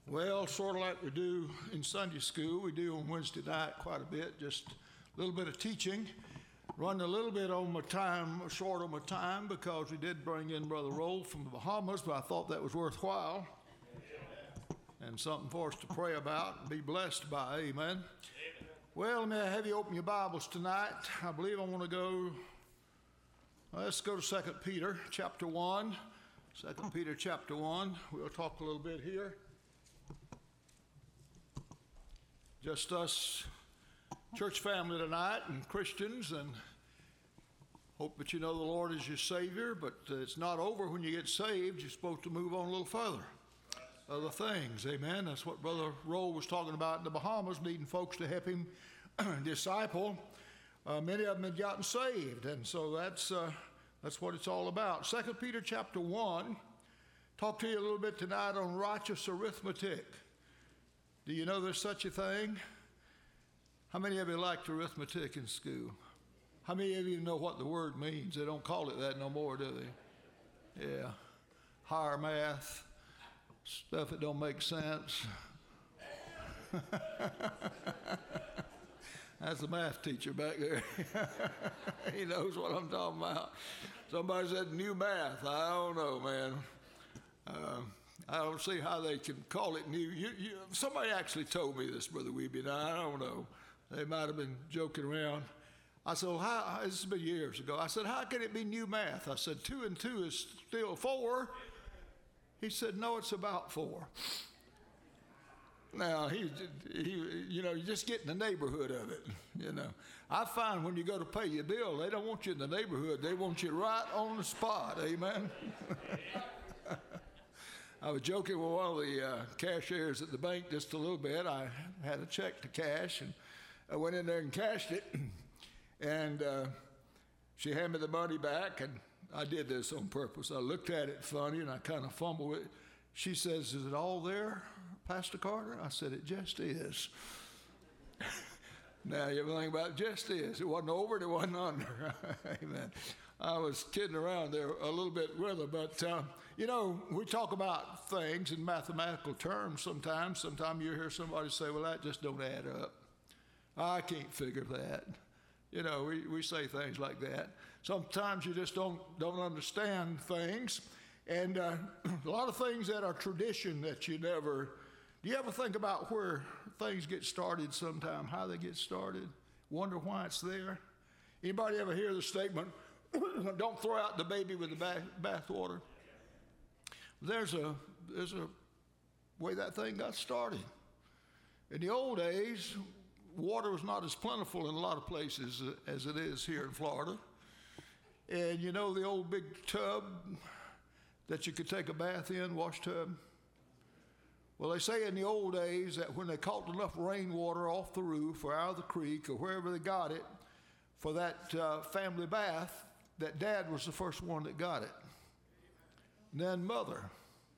Well, sort of like we do in Sunday school, we do on Wednesday night quite a bit, just a little bit of teaching. Running a little bit on my time, short on my time, because we did bring in Brother Roll from the Bahamas, but I thought that was worthwhile and something for us to pray about and be blessed by. Amen. Well, let me have you open your Bibles tonight. I believe I want to go, let's go to 2 Peter chapter 1. 2 Peter chapter 1. We'll talk a little bit here. Just us church family tonight and Christians, and hope that you know the Lord is your Savior, but it's not over when you get saved. You're supposed to move on a little further. Other things, amen. That's what Brother Roll was talking about in the Bahamas, needing folks to help him disciple. Many of them had gotten saved, and so that's what it's all about. 2 Peter chapter 1, talk to you a little bit tonight on righteous arithmetic. Do you know there's such a thing? How many of you liked arithmetic in school? How many of you know what the word means? They don't call it that no more, do they? Yeah. Higher math, stuff that don't make sense. That's the math teacher back there. He knows what I'm talking about. Somebody said new math. I don't know, man. I don't see how they can call it new. Somebody actually told me this, Brother Weeby, and I don't know. They might have been joking around. I said, well, this has been years ago. I said, how can it be new math? I said, 2 and 2 is still 4. He said, no, it's about 4. Now, he you just get in the neighborhood of it, I find when you go to pay your bill, they don't want you in the neighborhood. They want you right on the spot, amen? I was joking with one of the cashiers at the bank just a little bit. I had a check to cash, and I went in there and cashed it, and she handed me the money back, and I did this on purpose. I looked at it funny, and I kind of fumbled with it. She says, is it all there, Pastor Carter? I said, it just is. Now, you ever think about it? Just is. It wasn't over, and it wasn't under. Amen. I was kidding around there a little bit with her, but, we talk about things in mathematical terms sometimes. Sometimes you hear somebody say, well, that just don't add up. I can't figure that. We say things like that. Sometimes you just don't understand things. And a lot of things that are tradition that you never... Do you ever think about where things get started sometime, how they get started? Wonder why it's there? Anybody ever hear the statement, don't throw out the baby with the bath water? There's a way that thing got started. In the old days, water was not as plentiful in a lot of places as it is here in Florida. And the old big tub that you could take a bath in, wash tub? Well, they say in the old days that when they caught enough rainwater off the roof or out of the creek or wherever they got it for that family bath, that Dad was the first one that got it. And then Mother.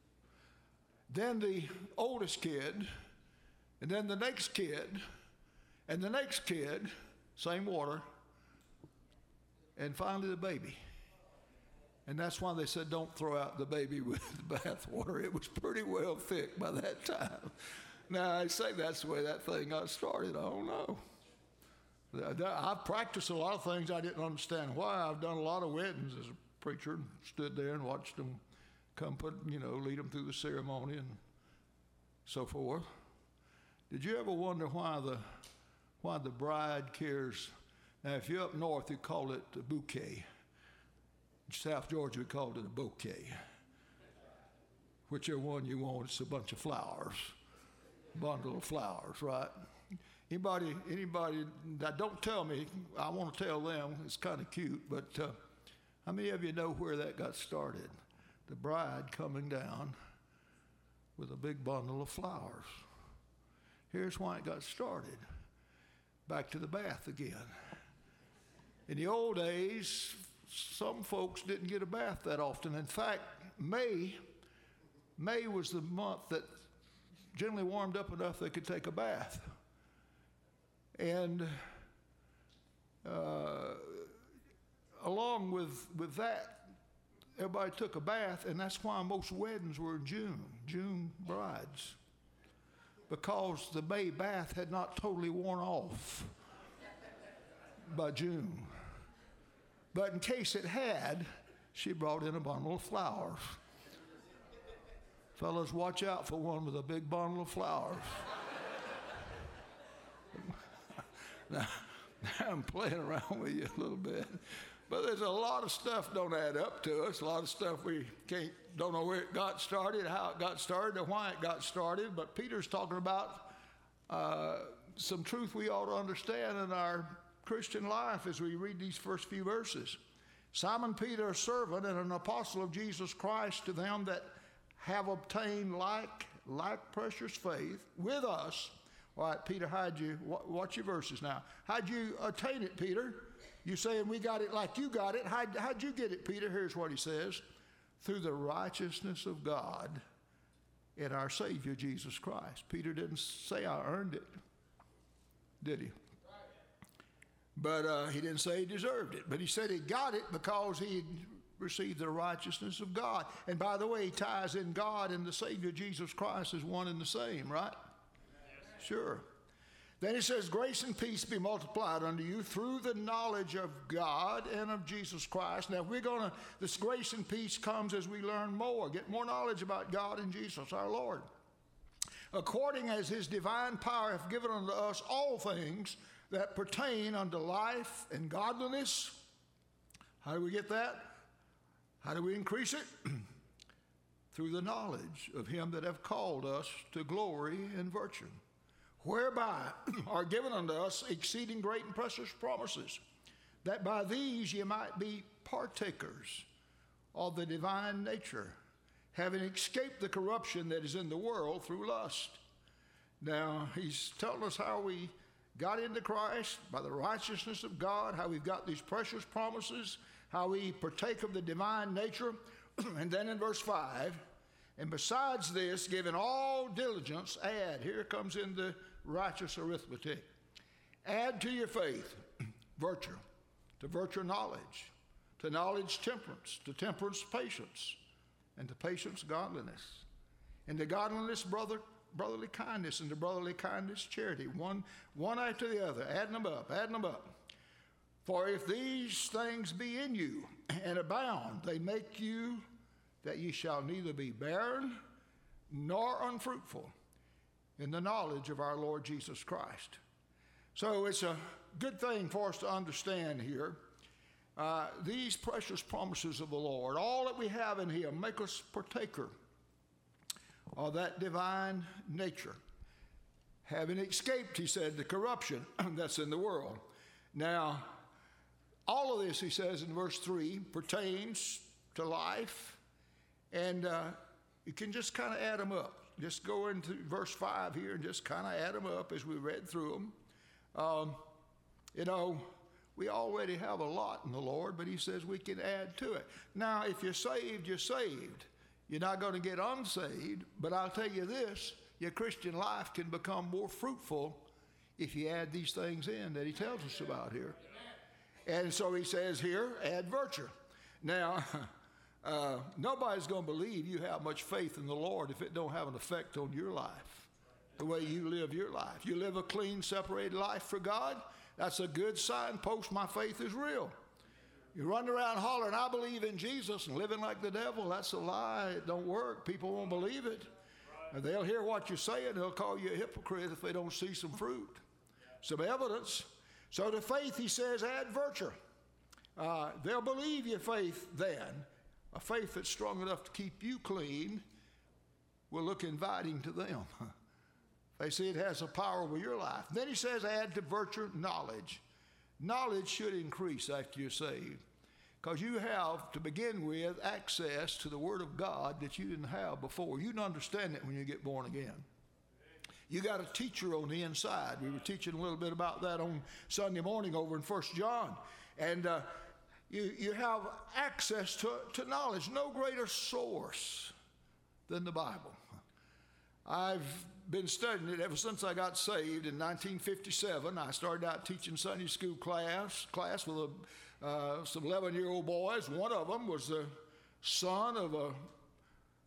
Then the oldest kid, and then the next kid, and the next kid, same water, and finally the baby. And that's why they said don't throw out the baby with the bath water. It was pretty well thick by that time. Now, I say that's the way that thing got started. I don't know. I've practiced a lot of things I didn't understand why. I've done a lot of weddings as a preacher and stood there and watched them come lead them through the ceremony and so forth. Did you ever wonder why the bride carries... Now, if you're up north, you call it a bouquet. In South Georgia, we called it a bouquet. Whichever one you want, it's a bunch of flowers, bundle of flowers, right? Anybody, now don't tell me, I want to tell them, it's kind of cute, but how many of you know where that got started? The bride coming down with a big bundle of flowers. Here's why it got started. Back to the bath again. In the old days, some folks didn't get a bath that often. In fact, May was the month that generally warmed up enough they could take a bath. And along with that, everybody took a bath, and that's why most weddings were in June brides. because the May bath had not totally worn off by June. But in case it had, she brought in a bundle of flowers. Fellas, watch out for one with a big bundle of flowers. Now, I'm playing around with you a little bit. But there's a lot of stuff don't add up to us. A lot of stuff we don't know where it got started, how it got started, or why it got started. But Peter's talking about some truth we ought to understand in our Christian life as we read these first few verses. Simon Peter, a servant and an apostle of Jesus Christ, to them that have obtained like precious faith with us. All right, Peter, watch your verses now. How'd you attain it, Peter? You saying we got it like you got it. How'd you get it, Peter? Here's what he says. Through the righteousness of God in our Savior, Jesus Christ. Peter didn't say I earned it, did he? But he didn't say he deserved it. But he said he got it because he received the righteousness of God. And by the way, he ties in God and the Savior, Jesus Christ, as one and the same, right? Yes. Sure. Then he says, grace and peace be multiplied unto you through the knowledge of God and of Jesus Christ. Now, this grace and peace comes as we learn more, get more knowledge about God and Jesus, our Lord. According as his divine power hath given unto us all things that pertain unto life and godliness. How do we get that? How do we increase it? Through the knowledge of him that hath called us to glory and virtue, whereby are given unto us exceeding great and precious promises, that by these ye might be partakers of the divine nature, having escaped the corruption that is in the world through lust. Now, he's telling us how we got into Christ by the righteousness of God, how we've got these precious promises, how we partake of the divine nature. And then in verse 5, and besides this, giving all diligence, add, here comes in the righteous arithmetic, add to your faith virtue, to virtue knowledge, to knowledge temperance, to temperance patience, and to patience godliness, and to godliness brotherly kindness, and to brotherly kindness charity, one after the other, adding them up. For if these things be in you and abound, they make you that ye shall neither be barren nor unfruitful in the knowledge of our Lord Jesus Christ. So it's a good thing for us to understand here. These precious promises of the Lord, all that we have in him, make us partaker of that divine nature. Having escaped, he said, the corruption that's in the world. Now, all of this, he says in verse 3, pertains to life, and you can just kind of add them up. Just go into verse 5 here and just kind of add them up as we read through them. We already have a lot in the Lord, but he says we can add to it. Now, if you're saved, you're saved. You're not going to get unsaved, but I'll tell you this, your Christian life can become more fruitful if you add these things in that he tells us about here. And so he says here, add virtue. Now, nobody's going to believe you have much faith in the Lord if it don't have an effect on your life, the way you live your life. You live a clean, separated life for God, that's a good signpost my faith is real. You run around hollering, I believe in Jesus, and living like the devil, that's a lie. It don't work. People won't believe it. And they'll hear what you're saying. They'll call you a hypocrite if they don't see some fruit, some evidence. So to faith, he says, add virtue. They'll believe your faith then. A faith that's strong enough to keep you clean will look inviting to them. They see it has a power over your life. Then he says, add to virtue knowledge. Knowledge should increase after you're saved, because you have, to begin with, access to the Word of God that you didn't have before. You didn't understand it when you get born again. You got a teacher on the inside. We were teaching a little bit about that on Sunday morning over in 1 John. And you have access to knowledge. No greater source than the Bible. I've been studying it ever since I got saved in 1957. I started out teaching Sunday school class with some 11-year-old boys. One of them was the son of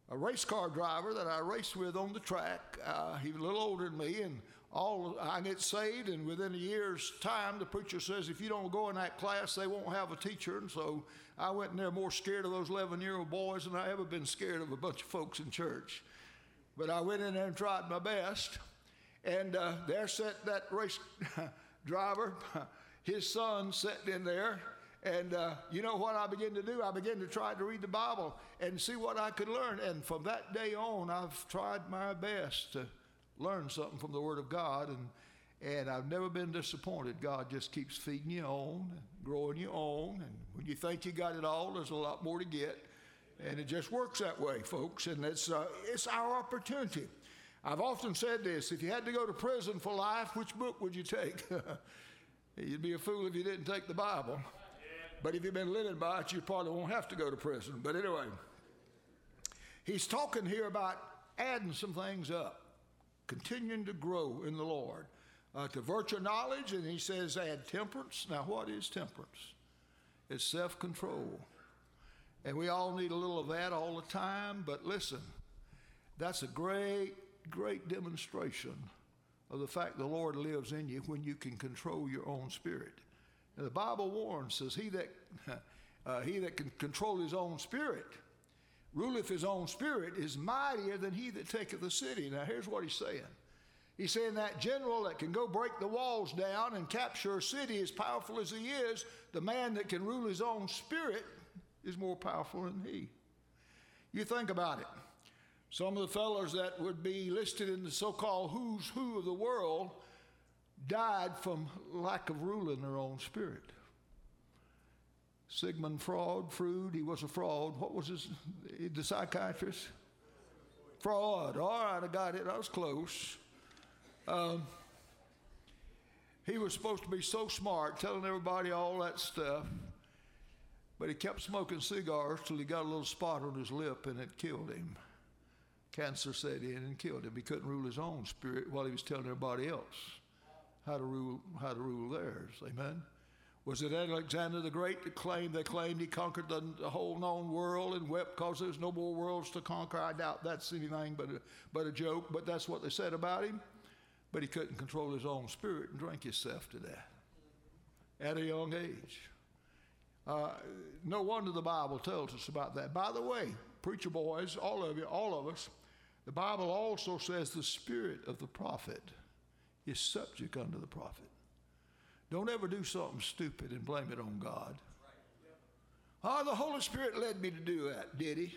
a race car driver that I raced with on the track. He was a little older than me, and I get saved, and within a year's time, the preacher says, if you don't go in that class, they won't have a teacher. And so I went in there more scared of those 11-year-old boys than I ever been scared of a bunch of folks in church. But I went in there and tried my best, and there sat that race driver, his son sat in there, and you know what I began to do? I began to try to read the Bible and see what I could learn. And from that day on, I've tried my best to learn something from the Word of God, and I've never been disappointed. God just keeps feeding you on, and growing you on, and when you think you got it all, there's a lot more to get, and it just works that way, folks, and it's our opportunity. I've often said this: if you had to go to prison for life, which book would you take? You'd be a fool if you didn't take the Bible, but if you've been living by it, you probably won't have to go to prison. But anyway, he's talking here about adding some things up, continuing to grow in the Lord, to virtue knowledge, and he says add temperance. Now, what is temperance? It's self-control. And we all need a little of that all the time, but listen, that's a great, great demonstration of the fact the Lord lives in you when you can control your own spirit. And the Bible warns, says, he that can control his own spirit, ruleth his own spirit, is mightier than he that taketh the city. Now, here's what he's saying. He's saying that general that can go break the walls down and capture a city, as powerful as he is, the man that can rule his own spirit is more powerful than he. You think about it. Some of the fellows that would be listed in the so-called who's who of the world died from lack of ruling their own spirit. Sigmund Freud, he was a fraud. What was the psychiatrist? Freud. All right, I got it. I was close. He was supposed to be so smart, telling everybody all that stuff, but he kept smoking cigars till he got a little spot on his lip, and it killed him. Cancer set in and killed him. He couldn't rule his own spirit while he was telling everybody else how to rule theirs. Amen. Was it Alexander the Great that they claimed he conquered the whole known world and wept because there's no more worlds to conquer? I doubt that's anything but a joke, but that's what they said about him. But he couldn't control his own spirit and drank himself to death at a young age. No wonder the Bible tells us about that. By the way, preacher boys, all of us, the Bible also says the spirit of the prophet is subject unto the prophet. Don't ever do something stupid and blame it on God. The Holy Spirit led me to do that, did he?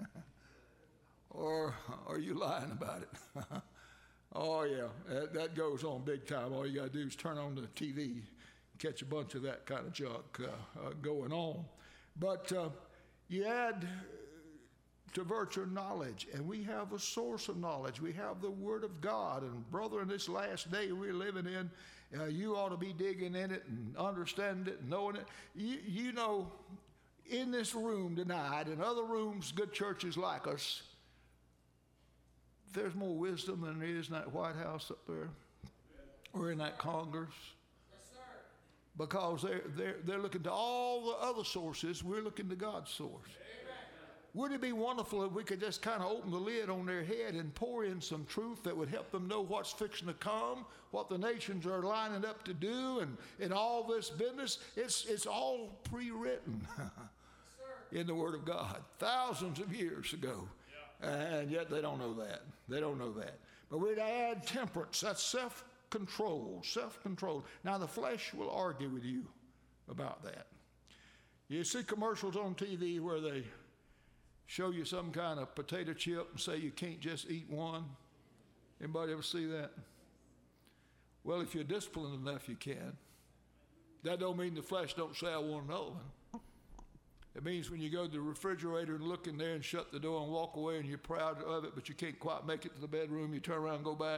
Or are you lying about it? Oh, yeah, that goes on big time. All you got to do is turn on the TV and catch a bunch of that kind of junk going on. But you add to virtue knowledge, and we have a source of knowledge. We have the Word of God, and brother, in this last day we're living in, you ought to be digging in it and understanding it and knowing it. You know, in this room tonight, and other rooms, good churches like us, there's more wisdom than there is in that White House up there or in that Congress. Yes, sir. Because they're looking to all the other sources. We're looking to God's source. Amen. Wouldn't it be wonderful if we could just kind of open the lid on their head and pour in some truth that would help them know what's fixing to come, what the nations are lining up to do, and all this business? It's all pre-written in the Word of God thousands of years ago. And yet they don't know that. They don't know that. But we'd add temperance. That's self-control. Self-control. Now, the flesh will argue with you about that. You see commercials on TV where they show you some kind of potato chip and say you can't just eat one. Anybody ever see that? Well, if you're disciplined enough, you can. That don't mean the flesh don't say I want another one. It means when you go to the refrigerator and look in there and shut the door and walk away and you're proud of it, but you can't quite make it to the bedroom, you turn around and go back.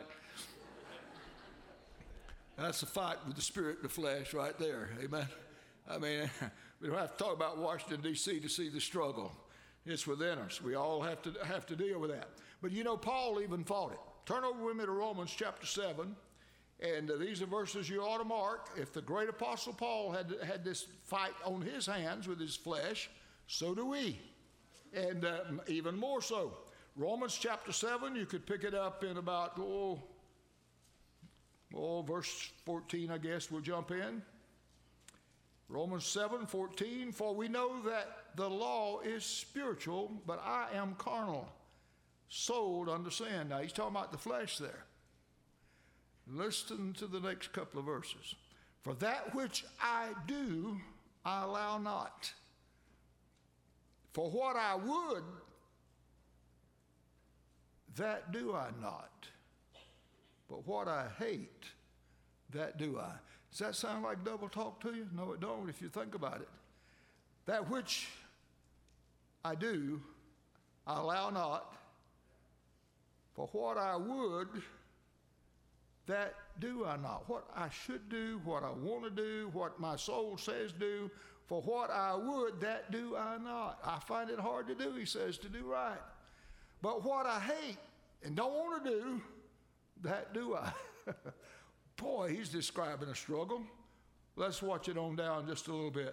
That's a fight with the spirit and the flesh right there. Amen. I mean, we don't have to talk about Washington, D.C. to see the struggle. It's within us. We all have to deal with that. But you know, Paul even fought it. Turn over with me to Romans chapter 7. And these are verses you ought to mark. If the great apostle Paul had this fight on his hands with his flesh, so do we. And even more so. Romans chapter 7, you could pick it up in about, verse 14, I guess we'll jump in. Romans 7:14, for we know that the law is spiritual, but I am carnal, sold unto sin. Now he's talking about the flesh there. Listen to the next couple of verses. For that which I do, I allow not. For what I would, that do I not. But what I hate, that do I. Does that sound like double talk to you? No, it don't if you think about it. That which I do, I allow not. For what I would, that do I not. What I should do, what I want to do, what my soul says do, for what I would, that do I not. I find it hard to do, he says, to do right. But what I hate and don't want to do, that do I. Boy, he's describing a struggle. Let's watch it on down just a little bit.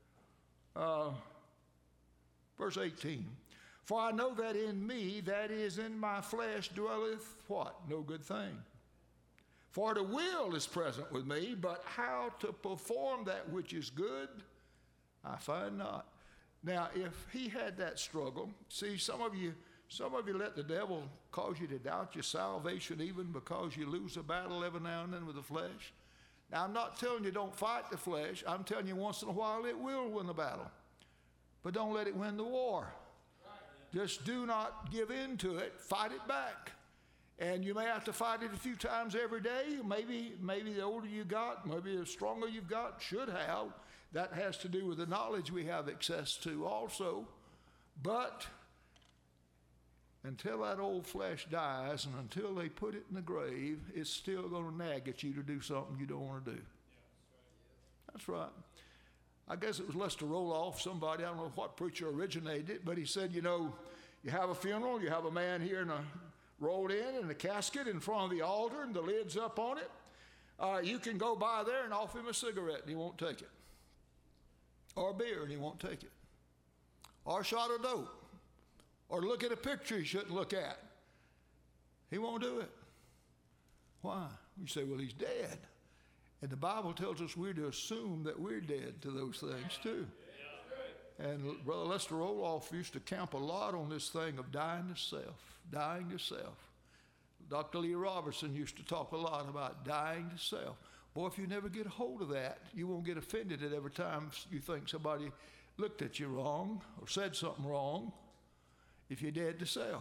Verse 18. For I know that in me, that is in my flesh, dwelleth what? No good thing. For the will is present with me, but how to perform that which is good, I find not. Now, if he had that struggle, see, some of you let the devil cause you to doubt your salvation even because you lose a battle every now and then with the flesh. Now, I'm not telling you don't fight the flesh. I'm telling you once in a while it will win the battle. But don't let it win the war. Just do not give in to it. Fight it back. And you may have to fight it a few times every day. Maybe the older you got, maybe the stronger you've got, should have. That has to do with the knowledge we have access to also. But until that old flesh dies and until they put it in the grave, it's still going to nag at you to do something you don't want to do. That's right. I guess it was Lester Roloff, somebody, I don't know what preacher originated it, but he said, you know, you have a funeral, you have a man here rolled in a casket in front of the altar and the lid's up on it. You can go by there and offer him a cigarette and he won't take it. Or a beer and he won't take it. Or a shot of dope. Or look at a picture he shouldn't look at. He won't do it. Why? You say, well, he's dead. And the Bible tells us we're to assume that we're dead to those things too. And Brother Lester Roloff used to camp a lot on this thing of dying to self, dying to self. Dr. Lee Robertson used to talk a lot about dying to self. Boy, if you never get a hold of that, you won't get offended at every time you think somebody looked at you wrong or said something wrong if you're dead to self.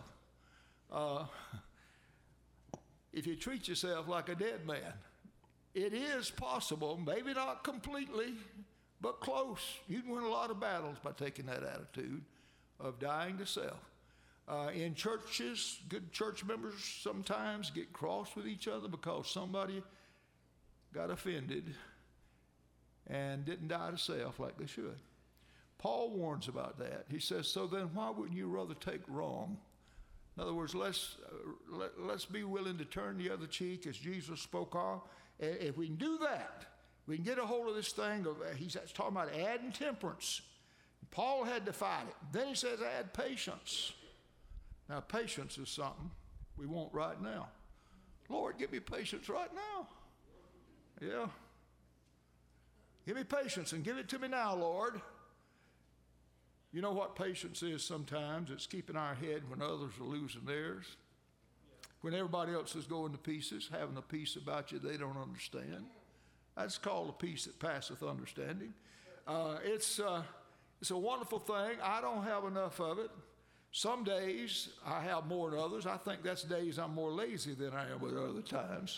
If you treat yourself like a dead man, it is possible, maybe not completely, but close. You can win a lot of battles by taking that attitude of dying to self. In churches, good church members sometimes get cross with each other because somebody got offended and didn't die to self like they should. Paul warns about that. He says, so then why wouldn't you rather take wrong? In other words, let's be willing to turn the other cheek as Jesus spoke of. And if we can do that, we can get a hold of this thing of, he's talking about adding temperance. Paul had to fight it. Then he says add patience. Now patience is something we want right now. Lord, give me patience right now. Yeah. Give me patience and give it to me now, Lord. You know what patience is sometimes? It's keeping our head when others are losing theirs. When everybody else is going to pieces, having a peace about you they don't understand. That's called a peace that passeth understanding. It's a wonderful thing. I don't have enough of it. Some days I have more than others. I think that's days I'm more lazy than I am with other times.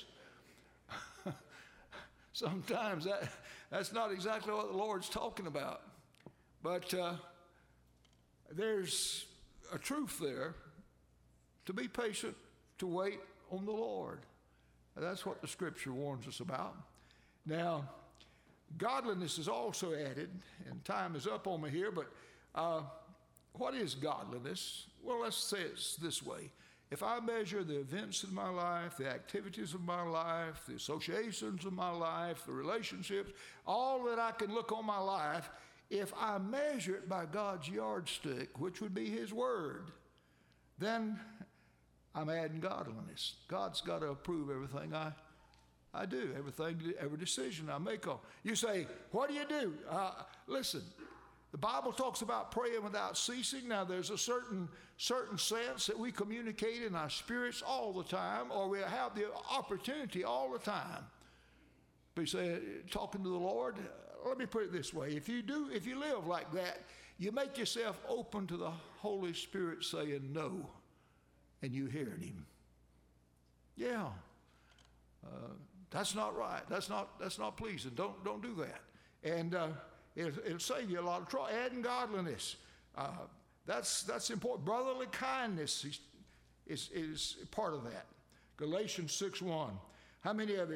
Sometimes that's not exactly what the Lord's talking about. But there's a truth there to be patient, to wait on the Lord. And that's what the Scripture warns us about. Now, godliness is also added, and time is up on me here, but what is godliness? Well, let's say it's this way. If I measure the events of my life, the activities of my life, the associations of my life, the relationships, all that I can look on my life, if I measure it by God's yardstick, which would be His Word, then I'm adding godliness. God's got to approve everything I do, every decision I make. You say, what do you do? Listen, the Bible talks about praying without ceasing. Now, there's a certain sense that we communicate in our spirits all the time, or we have the opportunity all the time. But you say, talking to the Lord, let me put it this way. If you live like that, you make yourself open to the Holy Spirit saying no, and you hearing Him. Yeah. That's not right. That's not pleasing. Don't do that. And it'll save you a lot of trouble. Adding godliness. That's important. Brotherly kindness is part of that. Galatians 6:1. How many of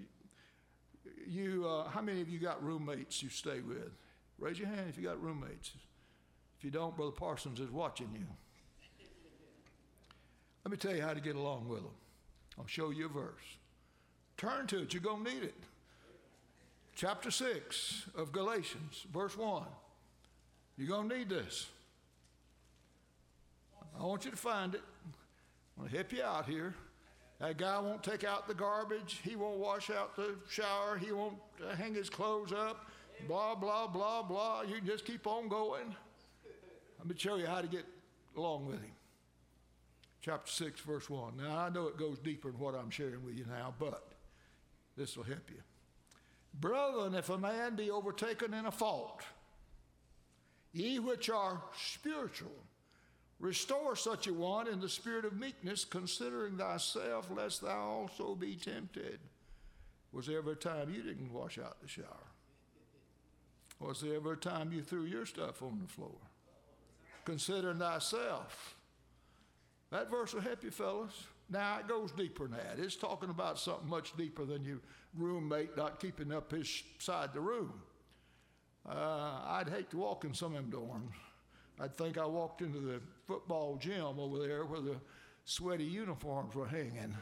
you got roommates you stay with? Raise your hand if you got roommates. If you don't, Brother Parsons is watching you. Let me tell you how to get along with them. I'll show you a verse. Turn to it. You're going to need it. Chapter 6 of Galatians, verse 1. You're going to need this. I want you to find it. I'm going to help you out here. That guy won't take out the garbage. He won't wash out the shower. He won't hang his clothes up. Blah, blah, blah, blah. You can just keep on going. Let me show you how to get along with him. Chapter 6, verse 1. Now, I know it goes deeper than what I'm sharing with you now, but this will help you. Brethren, if a man be overtaken in a fault, ye which are spiritual, restore such a one in the spirit of meekness, considering thyself, lest thou also be tempted. Was there ever a time you didn't wash out the shower? Was there ever a time you threw your stuff on the floor? Considering thyself. That verse will help you, fellas. Now, it goes deeper than that. It's talking about something much deeper than your roommate not keeping up his side of the room. I'd hate to walk in some of them dorms. I'd think I walked into the football gym over there where the sweaty uniforms were hanging.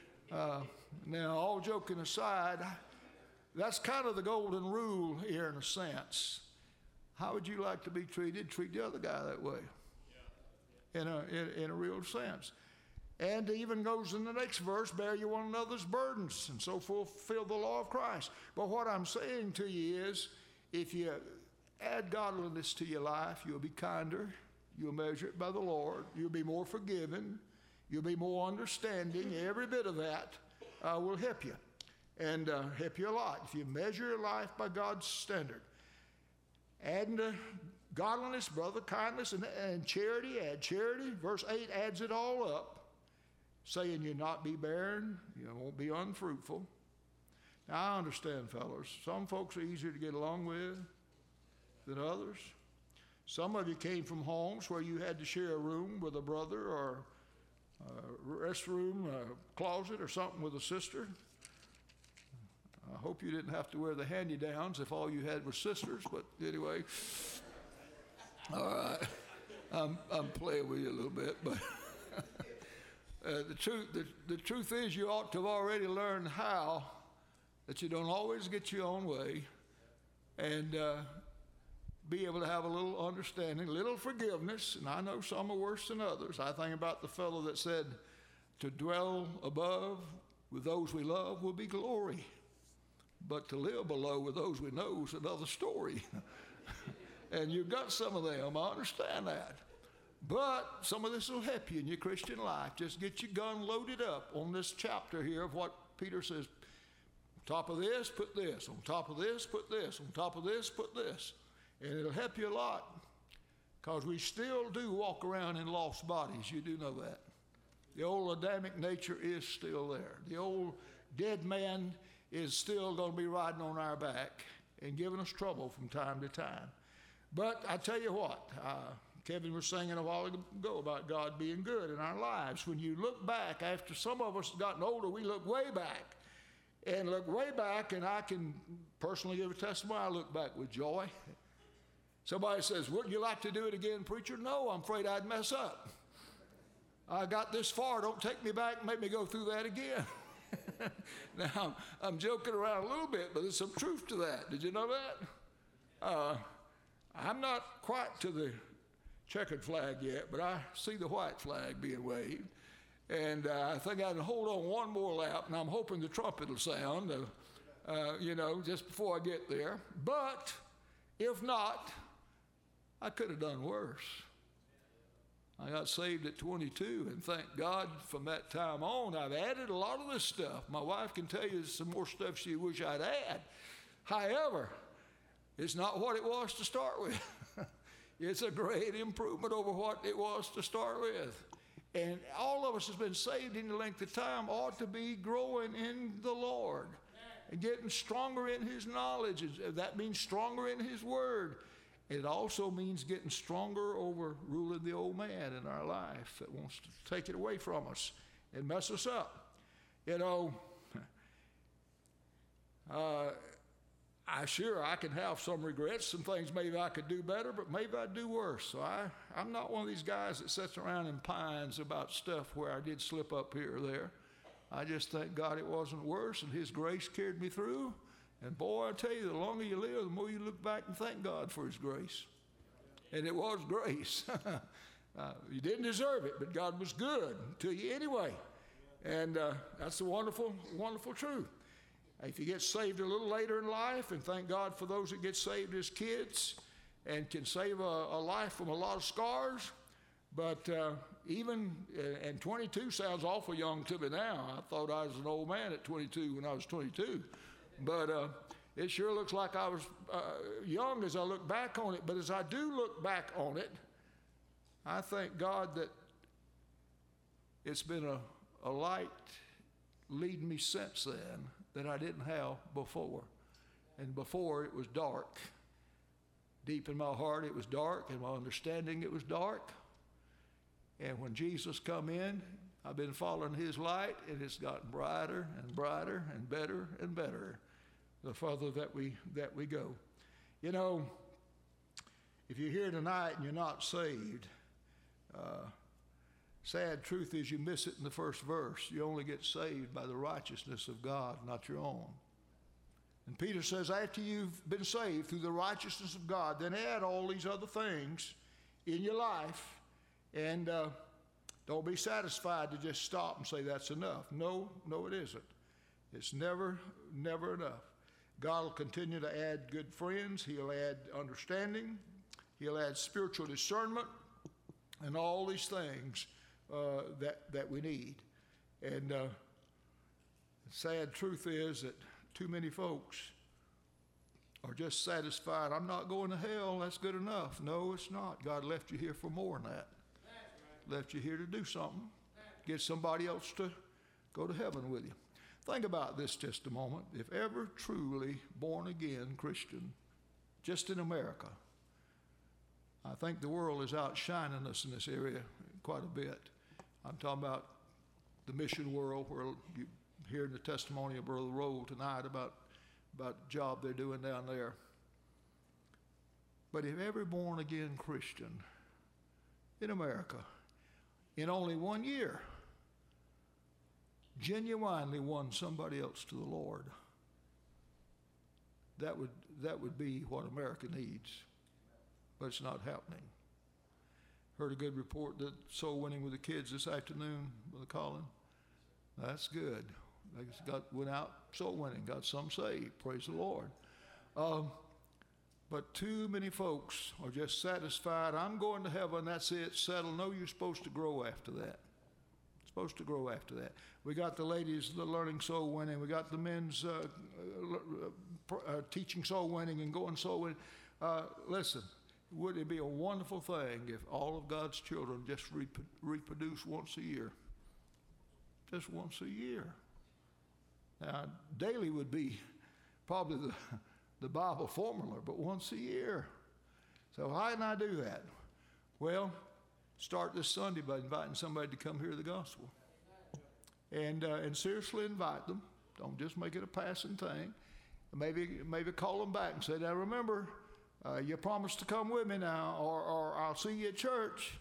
Now, all joking aside, that's kind of the golden rule here in a sense. How would you like to be treated? Treat the other guy that way. In a real sense. And it even goes in the next verse, bear you one another's burdens, and so fulfill the law of Christ. But what I'm saying to you is, if you add godliness to your life, you'll be kinder, you'll measure it by the Lord, you'll be more forgiving, you'll be more understanding. Every bit of that will help you, and help you a lot. If you measure your life by God's standard. Adding godliness, brother, kindness, and charity, add charity. Verse 8 adds it all up, saying you'll not be barren, you won't be unfruitful. Now, I understand, fellas, some folks are easier to get along with than others. Some of you came from homes where you had to share a room with a brother, or a restroom, a closet, or something with a sister. I hope you didn't have to wear the hand-me-downs if all you had was sisters, but anyway. All right, I'm playing with you a little bit, but the truth is you ought to have already learned how that you don't always get your own way, and be able to have a little understanding, a little forgiveness. And I know some are worse than others. I think about the fellow that said, to dwell above with those we love will be glory, but to live below with those we know is another story. And you've got some of them, I understand that. But some of this will help you in your Christian life. Just get your gun loaded up on this chapter here of what Peter says. On top of this, put this. On top of this, put this. On top of this, put this. And it'll help you a lot, because we still do walk around in lost bodies. You do know that. The old Adamic nature is still there. The old dead man is still going to be riding on our back and giving us trouble from time to time. But I tell you what, Kevin was singing a while ago about God being good in our lives. When you look back, after some of us have gotten older, we look way back. And I can personally give a testimony, I look back with joy. Somebody says, wouldn't you like to do it again, preacher? No, I'm afraid I'd mess up. I got this far, don't take me back and make me go through that again. Now, I'm joking around a little bit, but there's some truth to that. Did you know that? I'm not quite to the checkered flag yet, but I see the white flag being waved. And I think I can hold on one more lap, and I'm hoping the trumpet will sound, just before I get there. But if not, I could have done worse. I got saved at 22, and thank God from that time on, I've added a lot of this stuff. My wife can tell you some more stuff she wish I'd add. However, it's not what it was to start with. It's a great improvement over what it was to start with. And all of us has been saved in the length of time ought to be growing in the Lord and getting stronger in His knowledge. That means stronger in His Word. It also means getting stronger over ruling the old man in our life that wants to take it away from us and mess us up. I can have some regrets, some things maybe I could do better, but maybe I'd do worse. So I'm not one of these guys that sits around and pines about stuff where I did slip up here or there. I just thank God it wasn't worse, and His grace carried me through. And boy, I tell you, the longer you live, the more you look back and thank God for His grace. And it was grace. You didn't deserve it, but God was good to you anyway. And that's the wonderful, wonderful truth. If you get saved a little later in life, and thank God for those that get saved as kids and can save a life from a lot of scars, but and 22 sounds awful young to me now. I thought I was an old man at 22 when I was 22. But it sure looks like I was young as I look back on it. But as I do look back on it, I thank God that it's been a light leading me since then that I didn't have before. And before it was dark. Deep in my heart it was dark, and my understanding it was dark. And when Jesus come in, I've been following His light, and it's gotten brighter and brighter and better the further that we go. If you're here tonight and you're not saved, sad truth is you miss it in the first verse. You only get saved by the righteousness of God, not your own. And Peter says, after you've been saved through the righteousness of God, then add all these other things in your life, and don't be satisfied to just stop and say that's enough. No, it isn't. It's never enough. God will continue to add good friends. He'll add understanding. He'll add spiritual discernment and all these things that we need. And the sad truth is that too many folks are just satisfied. I'm not going to hell. That's good enough. No, it's not. God left you here for more than that. Left you here to do something. Get somebody else to go to heaven with you. Think about this just a moment. If ever truly born again Christian, just in America, I think the world is outshining us in this area quite a bit. I'm talking about the mission world, where you hear the testimony of Brother Roll tonight about the job they're doing down there. But if every born again Christian in America, in only 1 year, genuinely won somebody else to the Lord, that would be what America needs. But it's not happening. Heard a good report that soul winning with the kids this afternoon, Brother Colin. That's good. They went out soul winning, got some saved. Praise the Lord. But too many folks are just satisfied. I'm going to heaven, that's it, settle. No, you're supposed to grow after that. Supposed to grow after that. We got the ladies learning soul winning. We got the men's teaching soul winning and going soul winning. Listen, wouldn't it be a wonderful thing if all of God's children just reproduce once a year? Just once a year. Now, daily would be probably the Bible formula, but once a year. So how can I do that? Well, start this Sunday by inviting somebody to come hear the gospel. And seriously invite them. Don't just make it a passing thing. Maybe call them back and say, now remember, you promised to come with me now, or I'll see you at church.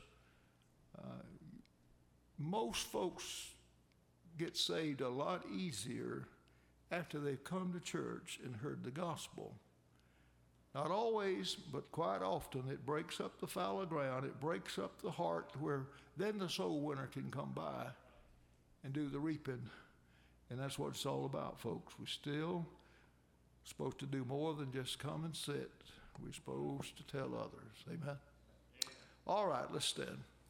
Most folks get saved a lot easier after they've come to church and heard the gospel Not always, but quite often, it breaks up the fallow ground. It breaks up the heart where then the soul winner can come by and do the reaping. And that's what it's all about, folks. We're still supposed to do more than just come and sit. We're supposed to tell others. Amen. All right, let's stand.